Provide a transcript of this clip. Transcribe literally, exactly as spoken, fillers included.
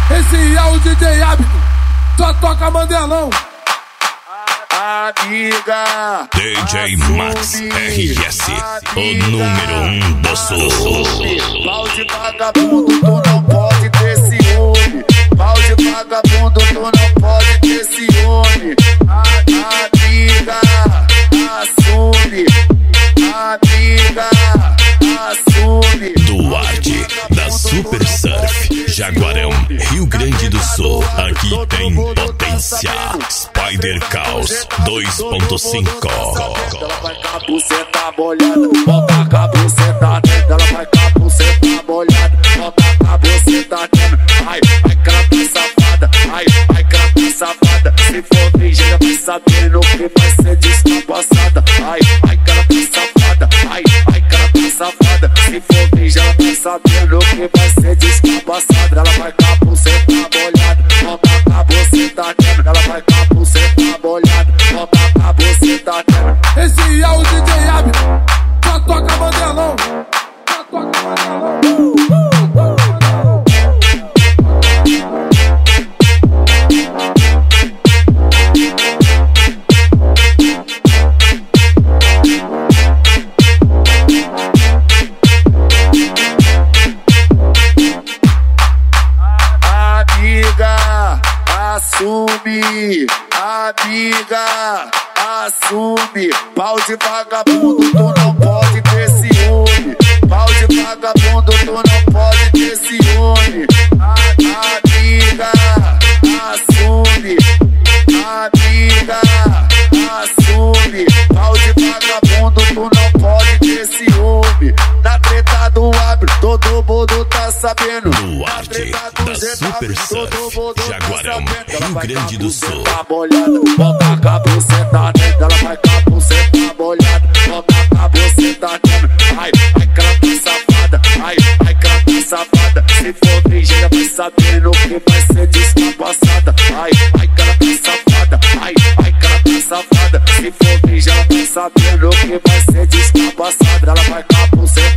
Esse é o D J Hábito, só toca Mandelão. Amiga D J Max R S, o número um do sul. Pau de vagabundo, tu não pode ter ciúme. Pau de vagabundo, tu não pode ter ciúme. Amiga, assume. Amiga, assume. Duarte, da Super Surf, Jaguarão, Rio Grande do Sul. Aqui tem potência. Spider Caos dois ponto cinco. Ela vai com a buceta molhada, bota com a buceta dentro. Ela vai com a buceta molhada, bota com a buceta dentro. Ai, ai que ela tá safada, ai, ai que ela tá safada. Se for virgem, ela vai saber no que vai ser descampassada. Ai, ai que ela tá safada, ai, ai que ela tá safada. Se for virgem, ela vai saber no que vai ser descampassada. Ela vai com a buceta molhada, bota com a buceta dentro. Ela vai com a buceta molhada, bota com a buceta dentro. Esse é o D J Hábito, só toca Mandelão. Só toca Mandelão. Amiga, assume. Amiga, assume. Pau de vagabundo, tu não pode ter ciúme. Pau de vagabundo, tu não pode ter ciúme. Amiga, assume. Amiga, assume. Pau de vagabundo, tu não pode ter ciúme. Na treta do Abre, todo mundo tá sabendo. Duarte, da Super Surf, Jaguarão, Rio Grande do Sul. Tá molhada, bota com a buceta dentro. Ela vai com a buceta molhada, bota com a buceta dentro. Ai, ai que ela tá safada, ai, ai que ela tá safada. Se for virgem, ela vai saber no que vai ser descampassada. Ai, ai que ela tá safada, ai, ai que ela tá safada. Se for virgem, ela vai saber no que vai ser descampassada. Ela vai com a buceta